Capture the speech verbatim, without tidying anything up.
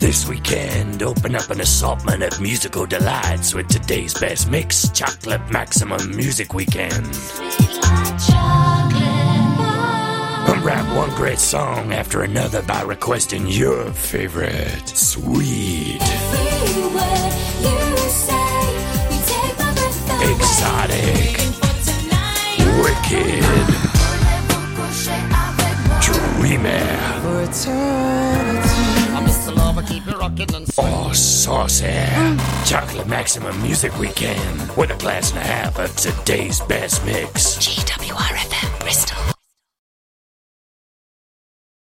This weekend, open up an assortment of musical delights with today's best mix, Chocolate Maximum Music Weekend. Unwrap one great song after another by requesting your favorite. Sweet. Exotic. Wicked. Dreamy. Oh, saucy. Chocolate Maximum Music Weekend with a glass and a half of today's best mix. G W R F M.